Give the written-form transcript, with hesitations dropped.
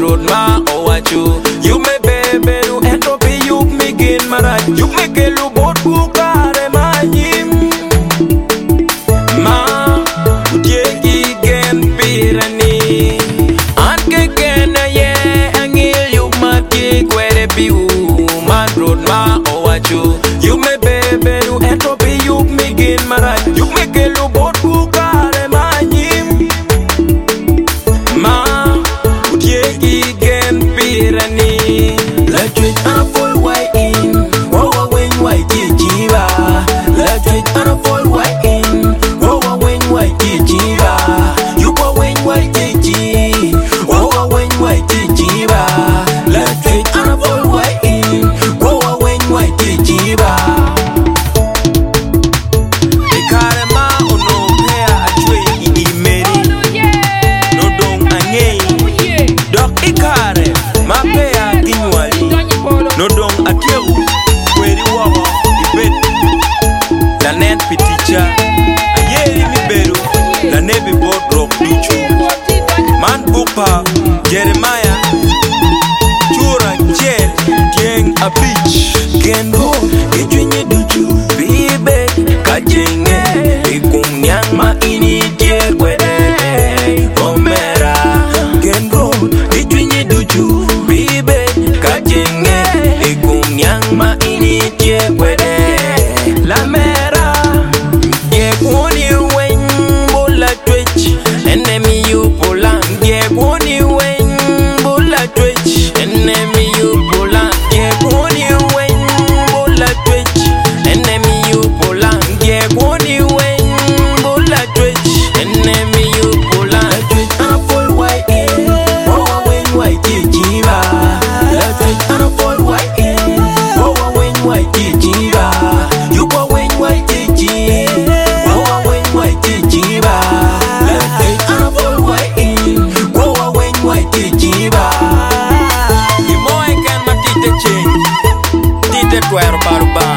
road ma owacho. You me bebe nu entropi yuk mi gin marach. Yuk me kelu bot bukare manyim. Ma utiegi gen pirani. Anke gena ye angil yuk mati kwere piu. Man road ma owacho. You me bebe nu entropi yuk mi gin marach. Yuk me kelu bot bukare manyim. Ma utiegi gen pirani. Let's wait and a full white in. Wow, when white jiva. Let's wait and a full white in. Wow, when white jiva. You go when white ji. Wow, when white jiva. Let's wait and a full white in. Wow, when white jiva. Ekarema ono pea achwe imeri. No dong angei. Dok ikare mapea ginwali. No dong akieu kweri wawa ibet. Lanet piticha ayeri mi beru. Lanebi bodrok duchu. Man bupa Jeremiah chura cher tieng a beach. Gengo ejwenye duchu bibe kajenge ikumnyang ma ini tie kwede omera. Gengo ejwenye duchu bibe kajenge ikumnyang ma ini tie kwede la mera. Ye kuni wen bola twitch enemy you pulang. Ye kuni wen bola twitch enemy you pulang. Ye kuni wen bola twitch enemy you pulang. Ye kuni wen bola twitch enemy you pulang. Twitch and a full white in. Wow, when white jiva. Twitch and a full white in. Wow, when white jiva. You go when white ji. Wow, when white jiva. Twitch and a full white in. Wow, when white jiva. The more I can matite change. Tite tuero baruba.